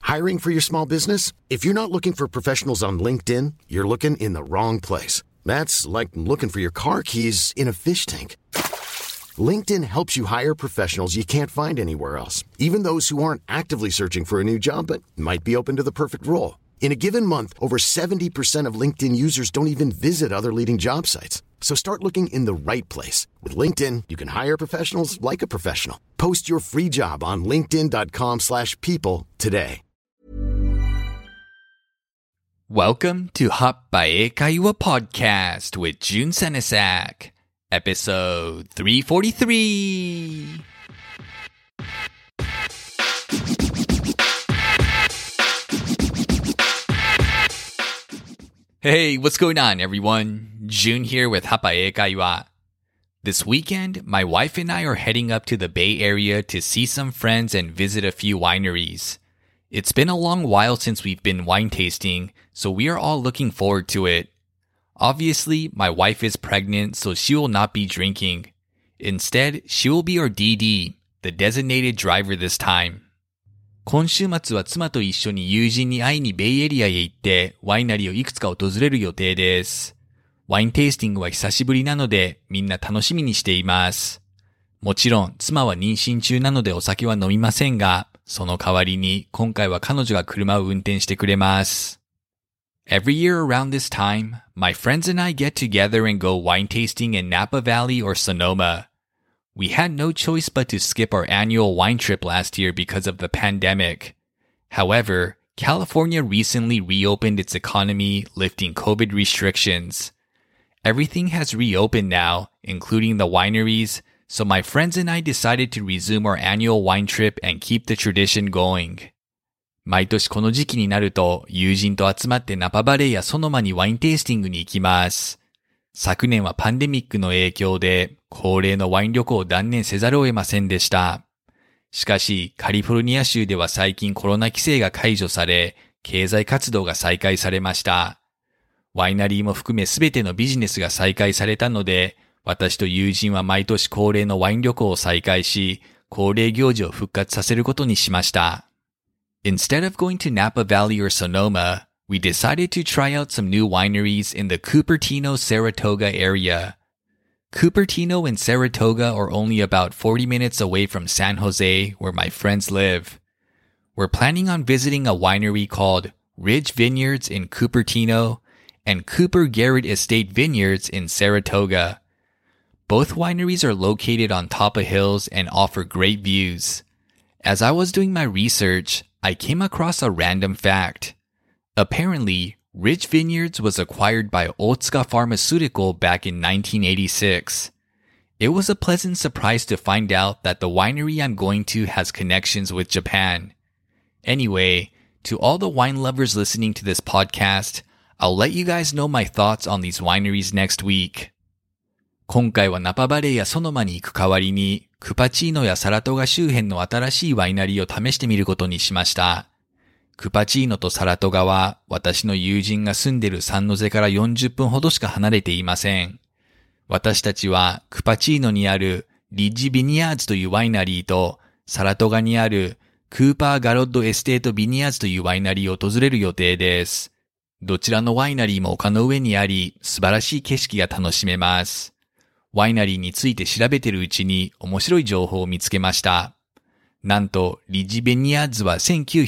Hiring for your small business? If you're not looking for professionals on LinkedIn, you're looking in the wrong place. That's like looking for your car keys in a fish tank. LinkedIn helps you hire professionals you can't find anywhere else, even those who aren't actively searching for a new job but might be open to the perfect role. In a given month, over 70% of LinkedIn users don't even visit other leading job sites. So start looking in the right place. With LinkedIn, you can hire professionals like a professional. Post your free job on linkedin.com/people today. Welcome to Hot by Eikaiwa Podcast with Jun Senesak, episode 343. Hey, what's going on, everyone? Jun here with Hot by Eikaiwa. This weekend, my wife and I are heading up to the Bay Area to see some friends and visit a few wineries. It's been a long while since we've been wine tasting, so we are all looking forward to it. Obviously, my wife is pregnant, so she will not be drinking. Instead, she will be our DD, the designated driver this time. 今週末は妻と一緒に友人に会いにベイエリアへ行ってワイナリーをいくつか訪れる予定です。ワインテイスティングは久しぶりなのでみんな楽しみにしています。もちろん妻は妊娠中なのでお酒は飲みませんが、その代わりに今回は彼女が車を運転してくれます。Every year around this time, my friends and I get together and go wine tasting in Napa Valley or Sonoma.We had no choice but to skip our annual wine trip last year because of the pandemic. However, California recently reopened its economy, lifting COVID restrictions. Everything has reopened now, including the wineries, so my friends and I decided to resume our annual wine trip and keep the tradition going. 毎年この時期になると友人と集まってナパバレーやソノマにワインテイスティングに行きます。昨年はパンデミックの影響で恒例のワイン旅行を断念せざるを得ませんでした。しかし、カリフォルニア州では最近コロナ規制が解除され、経済活動が再開されました。ワイナリーも含めすべてのビジネスが再開されたので、私と友人は毎年恒例のワイン旅行を再開し、恒例行事を復活させることにしました。Instead of going to Napa Valley or Sonoma,We decided to try out some new wineries in the Cupertino-Saratoga area. Cupertino and Saratoga are only about 40 minutes away from San Jose, where my friends live. We're planning on visiting a winery called Ridge Vineyards in Cupertino and Cooper Garrett Estate Vineyards in Saratoga. Both wineries are located on top of hills and offer great views. As I was doing my research, I came across a random fact.Apparently, Ridge Vineyards was acquired by Otsuka Pharmaceutical back in 1986. It was a pleasant surprise to find out that the winery I'm going to has connections with Japan. Anyway, to all the wine lovers listening to this podcast, I'll let you guys know my thoughts on these wineries next week. 今回はナパバレーやソノマに行く代わりに、クパチーノやサラトガ周辺の新しいワイナリーを試してみることにしました。クパチーノとサラトガは私の友人が住んでいるサンノゼから40分ほどしか離れていません。私たちはクパチーノにあるリッジ・ビニアーズというワイナリーとサラトガにあるクーパー・ガロッド・エステート・ビニアーズというワイナリーを訪れる予定です。どちらのワイナリーも丘の上にあり素晴らしい景色が楽しめます。ワイナリーについて調べているうちに面白い情報を見つけました。なんと、リッジ・ベニヤーズは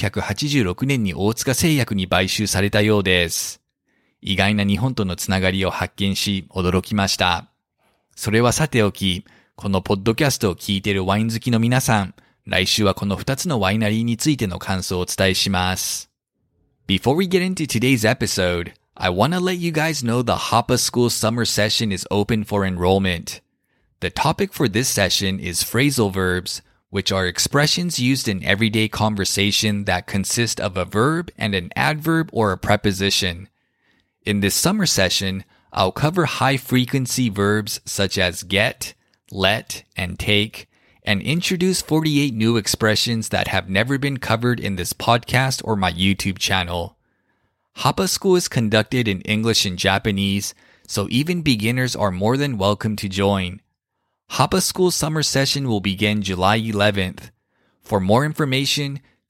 1986年に大塚製薬に買収されたようです。意外な日本とのつながりを発見し、驚きました。それはさておき、このポッドキャストを聞いているワイン好きの皆さん、来週はこの2つのワイナリーについての感想をお伝えします。Before we get into today's episode, I want to let you guys know the Hapa School summer session is open for enrollment. The topic for this session is phrasal verbs,which are expressions used in everyday conversation that consist of a verb and an adverb or a preposition. In this summer session, I'll cover high-frequency verbs such as get, let, and take, and introduce 48 new expressions that have never been covered in this podcast or my YouTube channel. Hapa School is conducted in English and Japanese, so even beginners are more than welcome to join.Hapa School summer session will begin July 11th. For more information,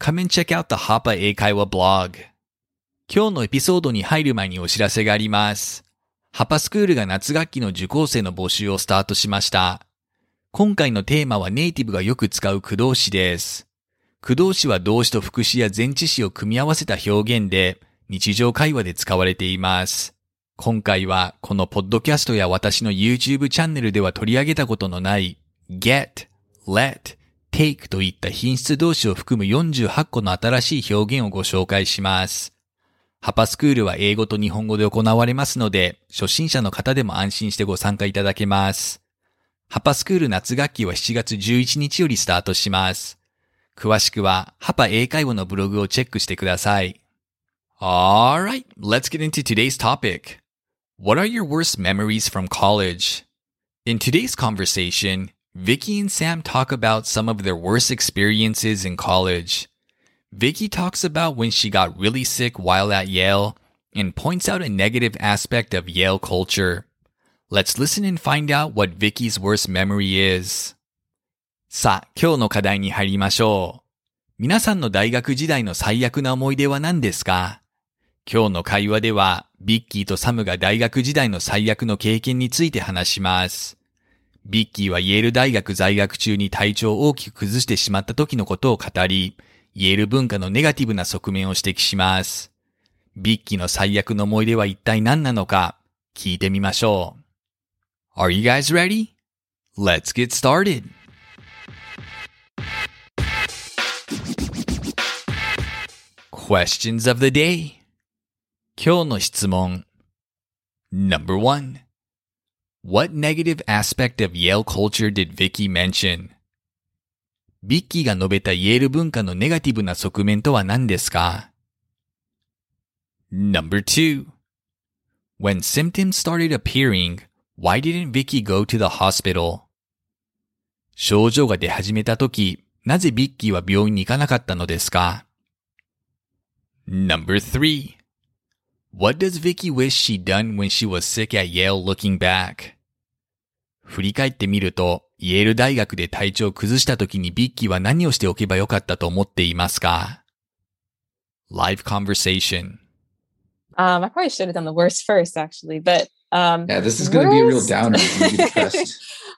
come and check out the Hapa 英会話 blog. 今日のエピソードに入る前にお知らせがあります。ハパスクールが夏学期の受講生の募集をスタートしました。今回のテーマはネイティブがよく使う駆動詞です。駆動詞は動詞と副詞や前置詞を組み合わせた表現で日常会話で使われています。今回はこのポッドキャストや私の YouTube チャンネルでは取り上げたことのない get, let, take といった品質動詞を含む48個の新しい表現をご紹介します。ハパスクールは英語と日本語で行われますので、初心者の方でも安心してご参加いただけます。ハパスクール夏学期は7月11日よりスタートします。詳しくはハパ英会話のブログをチェックしてください。Alright, let's get into today's topic. What are your worst memories from college? In today's conversation, Vicky and Sam talk about some of their worst experiences in college. Vicky talks about when she got really sick while at Yale and points out a negative aspect of Yale culture.Let's listen and find out what Vicky's worst memory is. さあ、今日の課題に入りましょう。皆さんの大学時代の最悪な思い出は何ですか？今日の会話では、ビッキーとサムが大学時代の最悪の経験について話します。ビッキーはイェール大学在学中に体調を大きく崩してしまった時のことを語り、イェール文化のネガティブな側面を指摘します。ビッキーの最悪の思い出は一体何なのか、聞いてみましょう。Are you guys ready? Let's get started. Questions of the day. 今日の質問。Number 1. What negative aspect of Yale culture did Vicky mention? ビッキーが述べたイェール文化のネガティブな側面とは何ですか？ Number 2. When symptoms started appearing,Why didn't Vicky go to the hospital? 症状が出始めたとき、なぜビッキーは病院に行かなかったのですか？ Number 3. What does Vicky wish she'd done when she was sick at Yale looking back? 振り返ってみると、イェール大学で体調を崩したときにビッキーは何をしておけばよかったと思っていますか？ Live conversation. I probably should have done the worst first, actually, but yeah, this is going to be a real downer. You'll be depressed.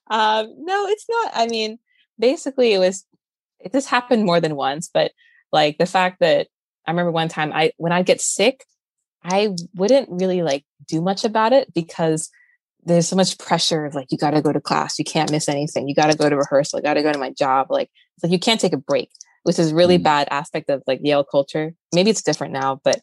No, it's not. I mean, basically, this happened more than once, but like the fact that I remember one time when I get sick, I wouldn't really like do much about it because there's so much pressure of like, you got to go to class. You can't miss anything. You got to go to rehearsal. You got to go to my job. Like, it's like you can't take a break, which is really bad aspect of like Yale culture. Maybe it's different now, but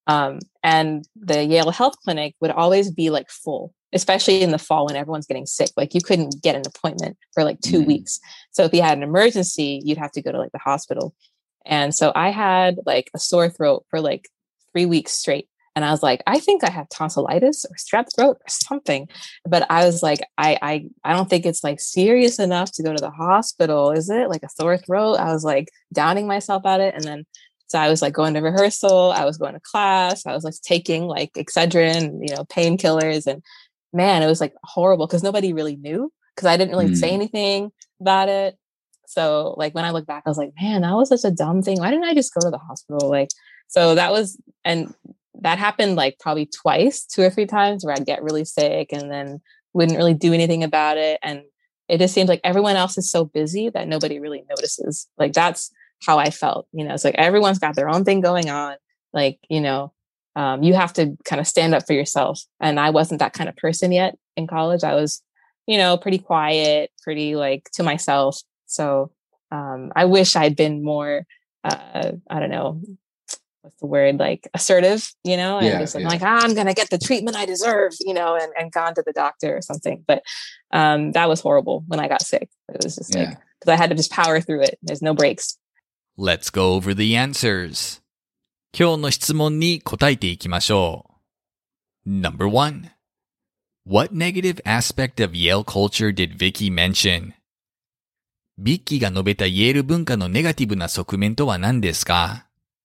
and the Yale Health Clinic would always be like full, especially in the fall when everyone's getting sick. Like you couldn't get an appointment for like 2 weeks. So if you had an emergency, you'd have to go to like the hospital. And so I had like a sore throat for like 3 weeks straight. And I was like, I think I have tonsillitis or strep throat or something. But I was like, I don't think it's like serious enough to go to the hospital. Is it like a sore throat? I was like downing myself at it. And then so I was like going to rehearsal, I was going to class, I was like taking like Excedrin, painkillers. And man, it was like horrible because nobody really knew because I didn't really say anything about it. So like when I look back, I was like, man, that was such a dumb thing. Why didn't I just go to the hospital? Like, so and that happened like probably twice, 2 or 3 times where I'd get really sick and then wouldn't really do anything about it. And it just seems like everyone else is so busy that nobody really notices. Like that's how I felt, it's like everyone's got their own thing going on. Like, you have to kind of stand up for yourself. And I wasn't that kind of person yet in college. I was, pretty quiet, pretty like to myself. So I wish I'd been more, I don't know, what's the word, like assertive, and just like, I'm going to get the treatment I deserve, and gone to the doctor or something. But that was horrible when I got sick. It was just like, because I had to just power through it. There's no breaks.Let's go over the answers. 今日の質問に答えていきましょう。Number 1. What negative aspect of Yale culture did Vicky mention? ビッキーが述べたイェール文化のネガティブな側面とは何ですか？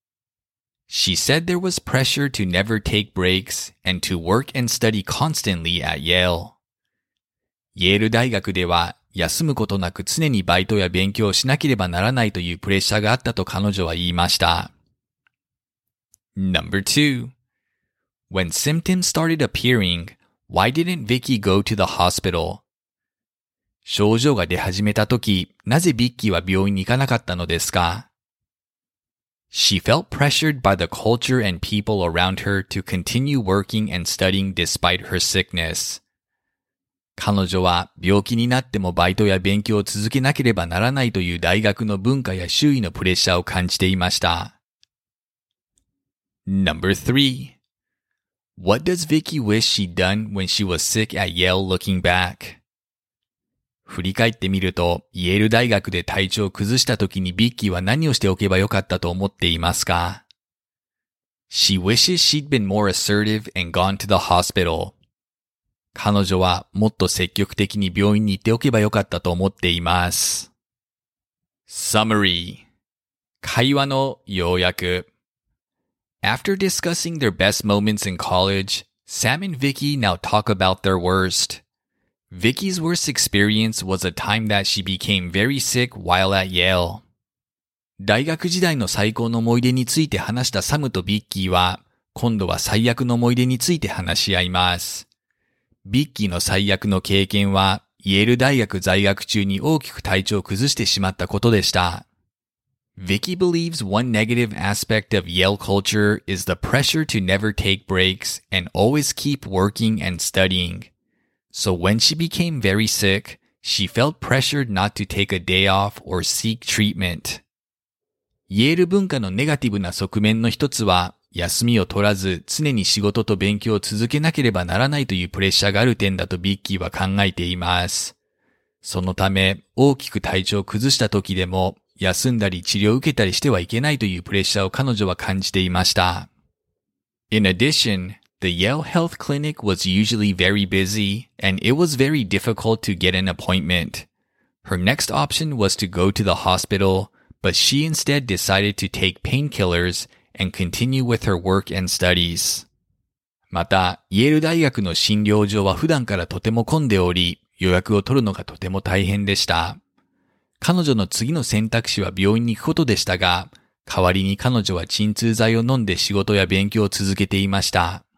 She said there was pressure to never take breaks and to work and study constantly at Yale. イェール大学では休むことなく常にバイトや勉強をしなければならないというプレッシャーがあったと彼女は言いました。Number 2. When symptoms started appearing, why didn't Vicky go to the hospital? 症状が出始めたとき、なぜビッキーは病院に行かなかったのですか？ She felt pressured by the culture and people around her to continue working and studying despite her sickness. 彼女は病気になってもバイトや勉強を続けなければならないという大学の文化や周囲のプレッシャーを感じていました。Number 3. What does Vicky wish she'd done when she was sick at Yale looking back? 振り返ってみると、イェール大学で体調を崩した時にビッキーは何をしておけばよかったと思っていますか？ She wishes she'd been more assertive and gone to the hospital. 彼女はもっと積極的に病院に行っておけばよかったと思っています。Summary 会話の要約 After discussing their best moments in college, Sam and Vicky now talk about their worst. Vicky's worst experience was a time that she became very sick while at Yale. 大学時代の最高の思い出について話したサムとビッキーは、今度は最悪の思い出について話し合います。ビッキーの最悪の経験は、イェール大学在学中に大きく体調を崩してしまったことでした。Vicky believes one negative aspect of Yale culture is the pressure to never take breaks and always keep working and studying. So when she became very sick, she felt pressured not to take a day off or seek treatment. イェール文化のネガティブな側面の一つは、休みを取らず常に仕事と勉強を続けなければならないというプレッシャーがある点だとビッキーは考えています。そのため、大きく体調を崩した時でも、休んだり治療を受けたりしてはいけないというプレッシャーを彼女は感じていました。In addition, the Yale Health Clinic was usually very busy, and it was very difficult to get an appointment. Her next option was to go to the hospital, but she instead decided to take painkillers and continue with her work and studies. また、イェール大学の診療所は普段からとても混んでおり、予約を取るのがとても大変でした。彼女の次の選択肢は病院に行くことでしたが、代わりに彼女は鎮痛剤を飲んで仕事や勉強を続けていました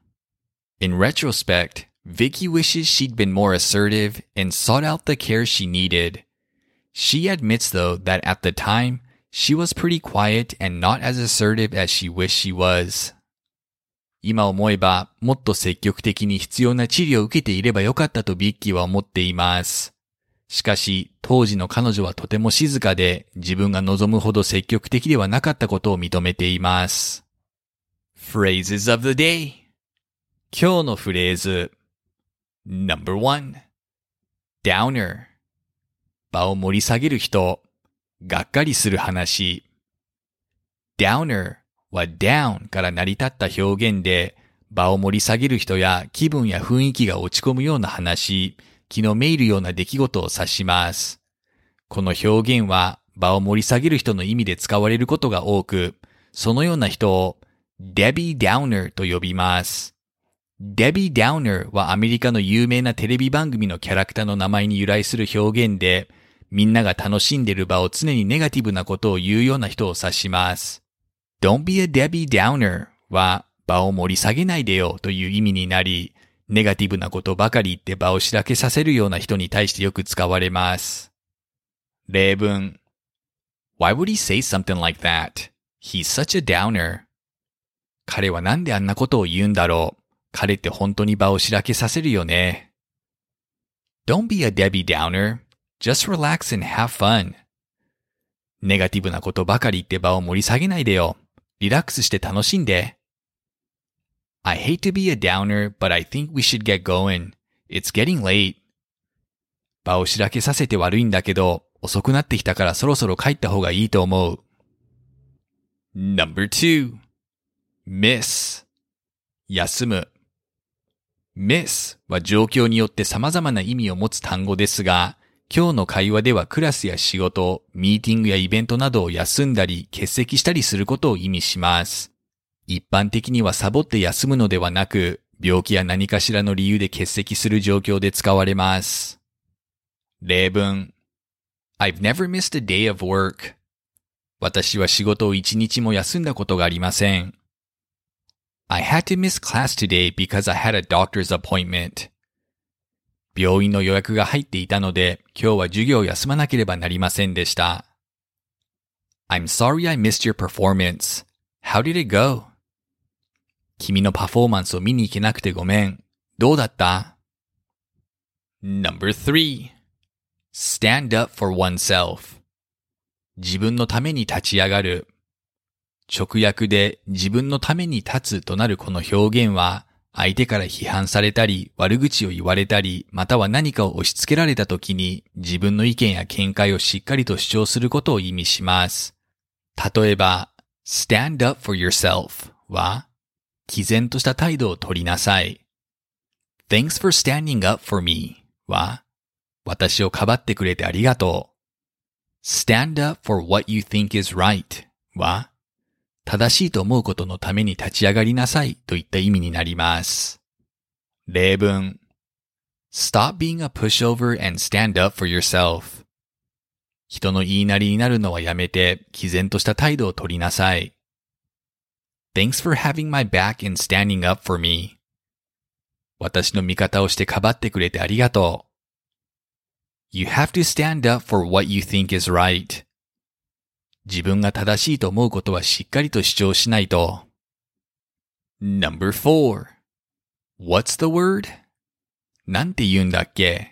。In retrospect, Vicky wishes she'd been more assertive and sought out the care she needed. She admits though that at the time, she was pretty quiet and not as assertive as she wished she was. 今思えば、もっと積極的に必要な治療を受けていればよかったとビッキーは思っています。しかし、当時の彼女はとても静かで、自分が望むほど積極的ではなかったことを認めています。Phrases of the day 今日のフレーズ Number 1 Downer 場を盛り下げる人、がっかりする話 Downer は down から成り立った表現で、場を盛り下げる人や気分や雰囲気が落ち込むような話、気のめいるような出来事を指します。この表現は場を盛り下げる人の意味で使われることが多く、そのような人を Debbie Downer と呼びます。Debbie Downer はアメリカの有名なテレビ番組のキャラクターの名前に由来する表現で、みんなが楽しんでいる場を常にネガティブなことを言うような人を指します。Don't be a Debbie Downer は場を盛り下げないでよという意味になり、ネガティブなことばかり言って場をしらけさせるような人に対してよく使われます。例文 Why would he say something like that? He's such a downer. 彼はなんであんなことを言うんだろう。彼って本当に場をしらけさせるよね。Don't be a Debbie Downer. Just relax and have fun. ネガティブなことばかり言って場を盛り下げないでよ。リラックスして楽しんで。I hate to be a downer, but I think we should get going. It's getting late. 場をしらけさせて悪いんだけど、遅くなってきたからそろそろ帰った方がいいと思う。Number 2. Miss. 休む。Miss は状況によって様々な意味を持つ単語ですが、今日の会話ではクラスや仕事、ミーティングやイベントなどを休んだり欠席したりすることを意味します。一般的にはサボって休むのではなく、病気や何かしらの理由で欠席する状況で使われます。 例文 I've never missed a day of work. 私は仕事を一日も休んだことがありません。I had to miss class today because I had a doctor's appointment. 病院の予約が入っていたので、今日は授業を休まなければなりませんでした。I'm sorry I missed your performance. How did it go? 君のパフォーマンスを見に行けなくてごめん。どうだった？ No.3 Stand up for oneself. 自分のために立ち上がる。直訳で自分のために立つとなるこの表現は、相手から批判されたり、悪口を言われたり、または何かを押し付けられた時に、自分の意見や見解をしっかりと主張することを意味します。例えば、stand up for yourself は、毅然とした態度を取りなさい。Thanks for standing up for me は、私をかばってくれてありがとう。Stand up for what you think is right は、正しいと思うことのために立ち上がりなさいといった意味になります。例文 Stop being a pushover and stand up for yourself. 人の言いなりになるのはやめて、毅然とした態度を取りなさい。Thanks for having my back and standing up for me. 私の味方をしてかばってくれてありがとう。You have to stand up for what you think is right. 自分が正しいと思うことはしっかりと主張しないと。No.4 What's the word? なんて言うんだっけ？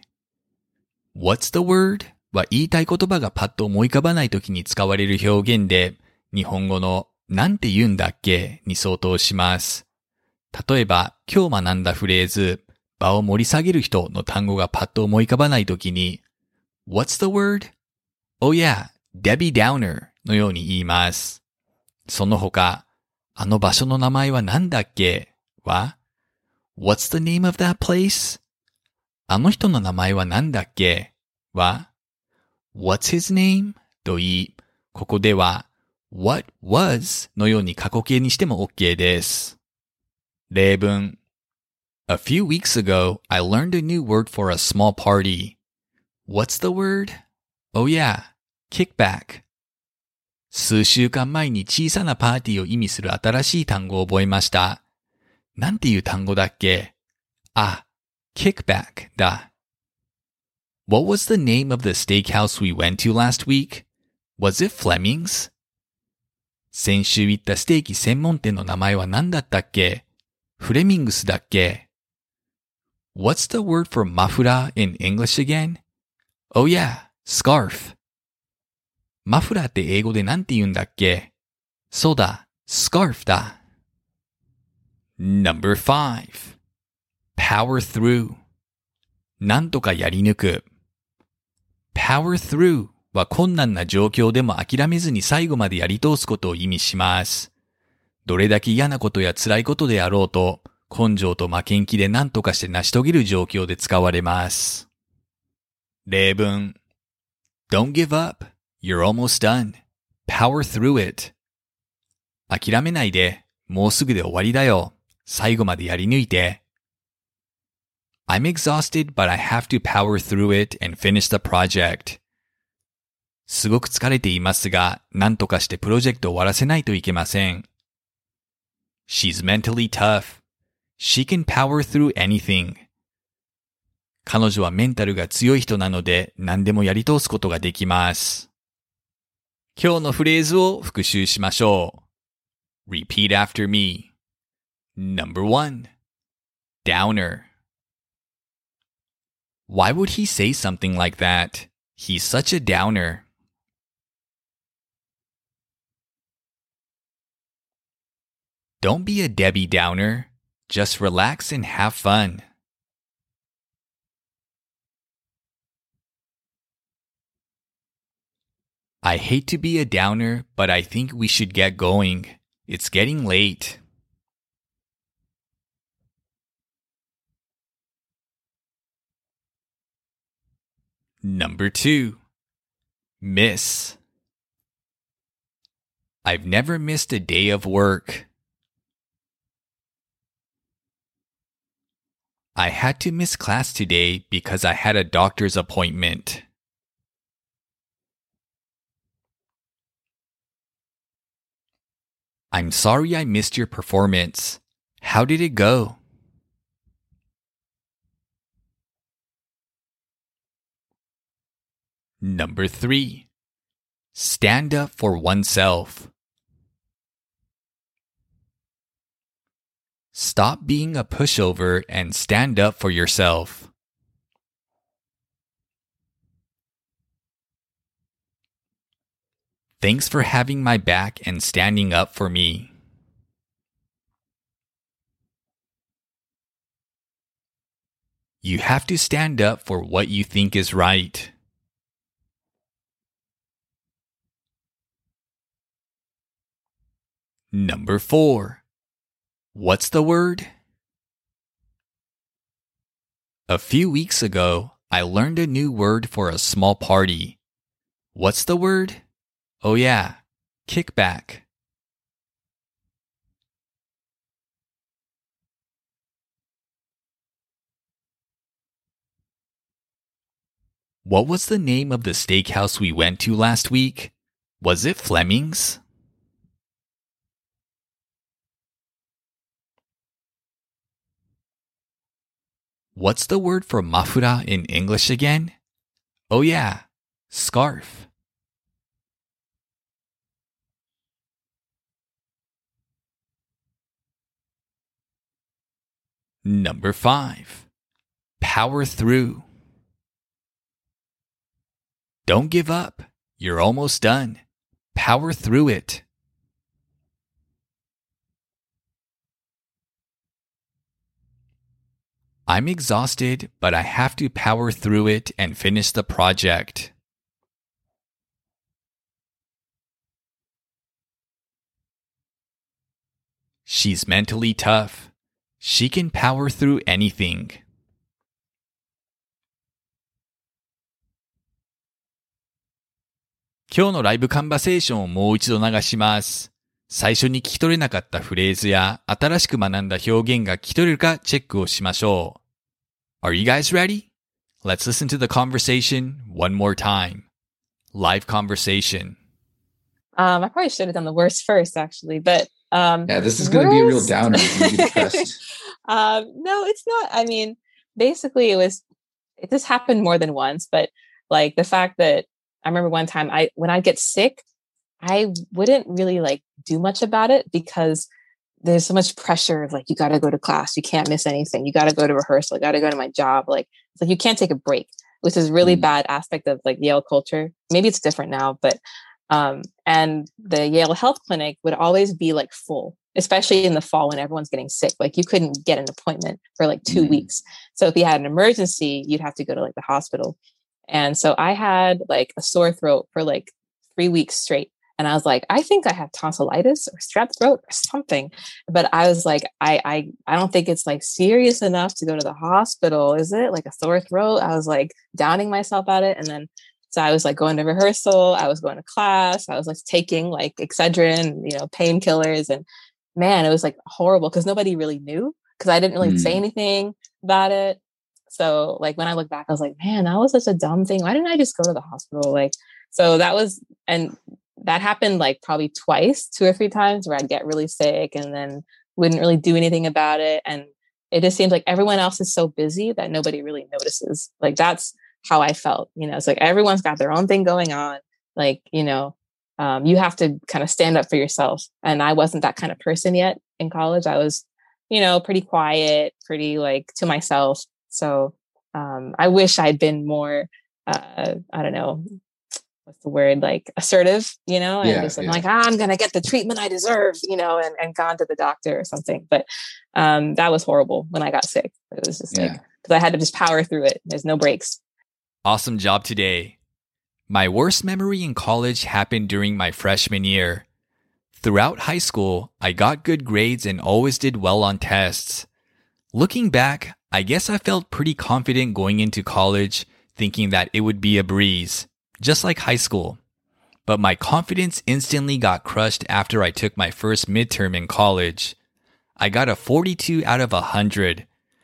What's the word? は言いたい言葉がパッと思い浮かばないときに使われる表現で、日本語のなんて言うんだっけに相当します。例えば、今日学んだフレーズ、場を盛り下げる人の単語がパッと思い浮かばないときに、What's the word? Oh yeah, Debbie Downer のように言います。その他、あの場所の名前は何だっけは、What's the name of that place? あの人の名前は何だっけは、What's his name? と言い、ここでは、What was のように過去形にしても OK です。例文 A few weeks ago, I learned a new word for a small party. What's the word? Oh yeah, kickback. 数週間前に小さなパーティーを意味する新しい単語を覚えました。なんていう単語だっけ？あ、kickback だ。What was the name of the steakhouse we went to last week? Was it Fleming's? 先週行ったステーキ専門店の名前は何だったっけ？フレミングスだっけ？ What's the word for muffler in English again? Oh yeah, scarf. マフラーって英語でなんて言うんだっけ？そうだ、scarf だ。No.5 Power through なんとかやり抜く。Power through は困難な状況でも諦めずに最後までやり通すことを意味します。どれだけ嫌なことや辛いことであろうと、根性と負けん気で何とかして成し遂げる状況で使われます。例文 Don't give up. You're almost done. Power through it. 諦めないで。もうすぐで終わりだよ。最後までやり抜いて。I'm exhausted, but I have to power through it and finish the project. すごく疲れていますが、何とかしてプロジェクトを終わらせないといけません。She's mentally tough. She can power through anything. 彼女はメンタルが強い人なので何でもやり通すことができます。今日のフレーズを復習しましょう。Repeat after me. No.1 Downer. Why would he say something like that? He's such a downer. Don't be a Debbie Downer. Just relax and have fun. I hate to be a downer, but I think we should get going. It's getting late. No.2 Miss. I've never missed a day of work. I had to miss class today because I had a doctor's appointment. I'm sorry I missed your performance. How did it go? Number 3. Stand up for oneself. Stop being a pushover and stand up for yourself. Thanks for having my back and standing up for me. You have to stand up for what you think is right. Number 4. What's the word? A few weeks ago, I learned a new word for a small party. What's the word? Oh yeah, kickback. What was the name of the steakhouse we went to last week? Was it Fleming's? What's the word for mafura in English again? Oh yeah, scarf. Number 5. Power through. Don't give up. You're almost done. Power through it. I'm exhausted, but I have to power through it and finish the project. She's mentally tough. She can power through anything.今日のライブカンバセーションをもう一度流します。最初に聞き取れなかったフレーズや新しく学んだ表現が聞き取れるかチェックをしましょう。Are you guys ready? Let's listen to the conversation one more time. Live conversation. I probably should have done the worst first, actually, but yeah, this is going to be a real downer. You'll be depressed. No, it's not. I mean, basically, it just happened more than once, but like the fact that I remember one time when I get sick, I wouldn't really like do much about it because there's so much pressure of like, you got to go to class. You can't miss anything. You got to go to rehearsal. You got to go to my job. Like, it's like you can't take a break, which is really bad aspect of like Yale culture. Maybe it's different now, but and the Yale Health Clinic would always be like full, especially in the fall when everyone's getting sick. Like you couldn't get an appointment for like 2 weeks. So if you had an emergency, you'd have to go to like the hospital. And so I had like a sore throat for like 3 weeks straight. And I was like, I think I have tonsillitis or strep throat or something. But I was like, I don't think it's like serious enough to go to the hospital. Is it like a sore throat? I was like downing myself at it. And then so I was like going to rehearsal. I was going to class. I was like taking like Excedrin, painkillers. And man, it was like horrible because nobody really knew because I didn't really say anything about it. So like when I look back, I was like, man, that was such a dumb thing. Why didn't I just go to the hospital? Like, so that was, and that happened like probably twice, 2 or 3 times where I'd get really sick and then wouldn't really do anything about it. And it just seems like everyone else is so busy that nobody really notices. Like that's how I felt, it's like everyone's got their own thing going on. Like, you have to kind of stand up for yourself. And I wasn't that kind of person yet in college. I was, pretty quiet, pretty like to myself. So I wish I'd been more, I don't know, what's the word, like assertive, like, I'm going to get the treatment I deserve, and gone to the doctor or something. But that was horrible when I got sick. It was just like, because I had to just power through it. There's no breaks. Awesome job today. My worst memory in college happened during my freshman year. Throughout high school, I got good grades and always did well on tests. Looking back, I guess I felt pretty confident going into college, thinking that it would be a breeze, just like high school. But my confidence instantly got crushed after I took my first midterm in college. I got a 42 out of 100.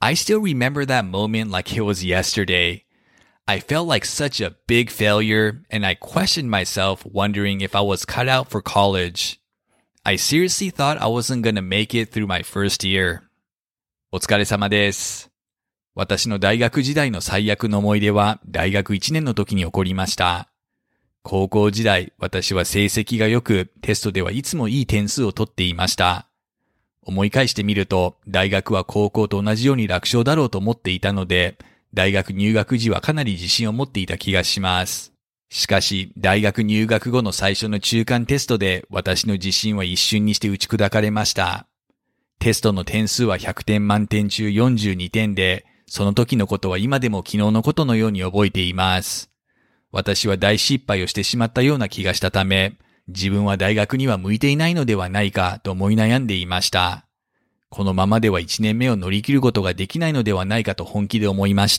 I still remember that moment like it was yesterday. I felt like such a big failure, and I questioned myself, wondering if I was cut out for college. I seriously thought I wasn't gonna make it through my first year. お疲れ様です。私の大学時代の最悪の思い出は大学1年の時に起こりました。高校時代、私は成績が良く、テストではいつもいい点数を取っていました。思い返してみると、大学は高校と同じように楽勝だろうと思っていたので、大学入学時はかなり自信を持っていた気がします。しかし、大学入学後の最初の中間テストで、私の自信は一瞬にして打ち砕かれました。テストの点数は100点満点中42点で、その時のことは今でも昨日のことのように覚えています。私は大失敗をしてしまったような気がしたため、自分は大学には向いていないのではないかと思い悩んでいました。このままでは1年目を乗り切ることができないのではないかと本気で思いました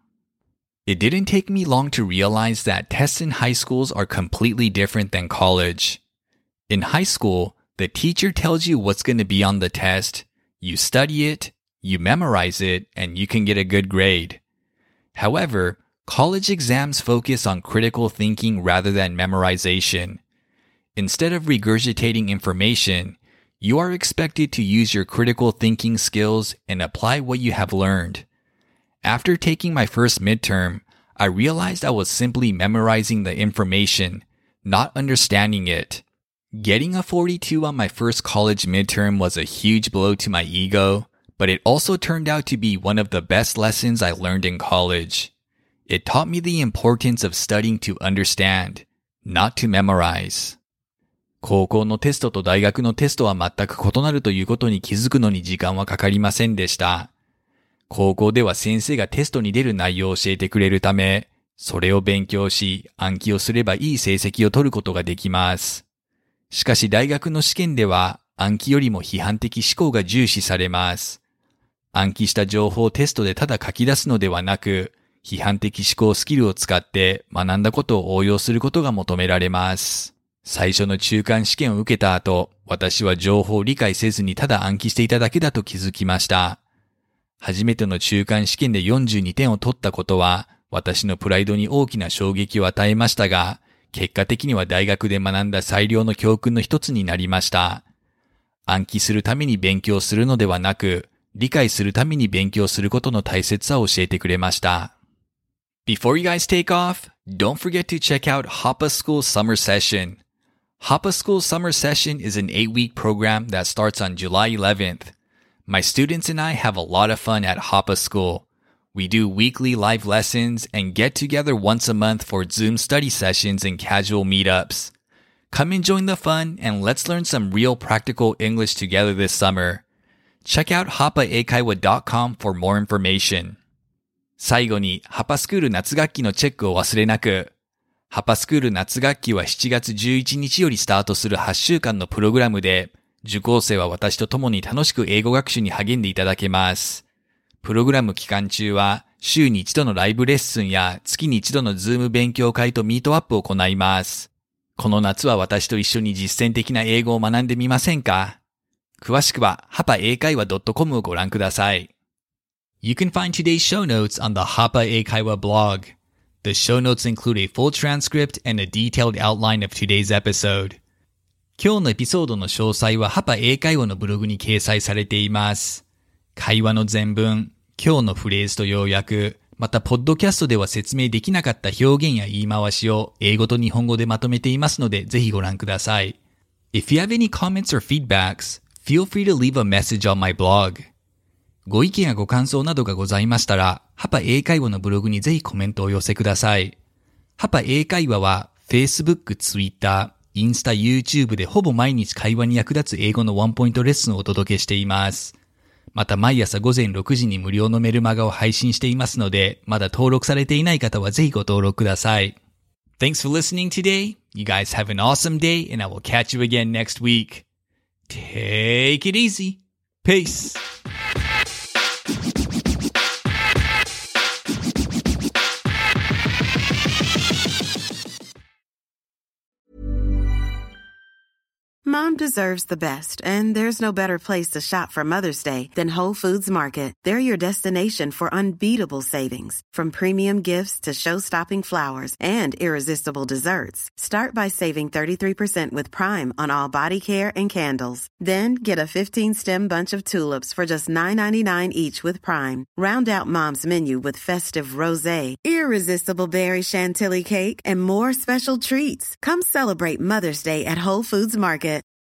。It didn't take me long to realize that tests in high schools are completely different than college. In high school, the teacher tells you what's going to be on the test, you study it, you memorize it, and you can get a good grade. However, college exams focus on critical thinking rather than memorization. Instead of regurgitating information, you are expected to use your critical thinking skills and apply what you have learned. After taking my first midterm, I realized I was simply memorizing the information, not understanding it. Getting a 42 on my first college midterm was a huge blow to my ego, but it also turned out to be one of the best lessons I learned in college. It taught me the importance of studying to understand, not to memorize. 高校のテストと大学のテストは全く異なるということに気づくのに時間はかかりませんでした。高校では先生がテストに出る内容を教えてくれるため、それを勉強し、暗記をすればいい成績を取ることができます。しかし大学の試験では暗記よりも批判的思考が重視されます。暗記した情報をテストでただ書き出すのではなく、批判的思考スキルを使って学んだことを応用することが求められます。最初の中間試験を受けた後、私は情報を理解せずにただ暗記していただけだと気づきました。初めての中間試験で42点を取ったことは、私のプライドに大きな衝撃を与えましたが、結果的には大学で学んだ最良の教訓の一つになりました。暗記するために勉強するのではなく、理解するために勉強することの大切さを教えてくれました。Before you guys take off, don't forget to check out Hoppa School Summer Session. Hoppa School Summer Session is an 8-week program that starts on July 11th. My students and I have a lot of fun at Hoppa School. We do weekly live lessons and get together once a month for Zoom study sessions and casual meetups. Come and join the fun and let's learn some real practical English together this summer. Check out hoppaeikaiwa.com for more information. 最後に、ハパスクール夏学期のチェックを忘れなく。ハパスクール夏学期は7月11日よりスタートする8週間のプログラムで、受講生は私と共に楽しく英語学習に励んでいただけます。プログラム期間中は、週に一度のライブレッスンや月に一度のズーム勉強会とミートアップを行います。この夏は私と一緒に実践的な英語を学んでみませんか？詳しくは、hapa eikaiwa.com をご覧ください。You can find today's show notes on the Hapa Eikaiwa blog. The show notes include a full transcript and a detailed outline of today's episode. 今日のエピソードの詳細は Hapa Eikaiwa のブログに掲載されています。会話の全文、今日のフレーズと要約、またポッドキャストでは説明できなかった表現や言い回しを英語と日本語でまとめていますので、ぜひご覧ください。If you have any comments or feedbacks, feel free to leave a message on my blog. ご意見やご感想などがございましたら、ハパ英会話のブログにぜひコメントをお寄せください。ハパ英会話は Facebook、Twitter、Insta、YouTube でほぼ毎日会話に役立つ英語のワンポイントレッスンをお届けしています。また毎朝午前6時に無料のメルマガを配信していますので、まだ登録されていない方はぜひご登録ください。Thanks for listening today. You guys have an awesome day and I will catch you again next week. Take it easy. Peace. Mom deserves the best, and there's no better place to shop for Mother's Day than Whole Foods Market. They're your destination for unbeatable savings, from premium gifts to show-stopping flowers and irresistible desserts. Start by saving 33% with Prime on all body care and candles. Then get a 15-stem bunch of tulips for just $9.99 each with Prime. Round out Mom's menu with festive rosé, irresistible berry chantilly cake, and more special treats. Come celebrate Mother's Day at Whole Foods Market.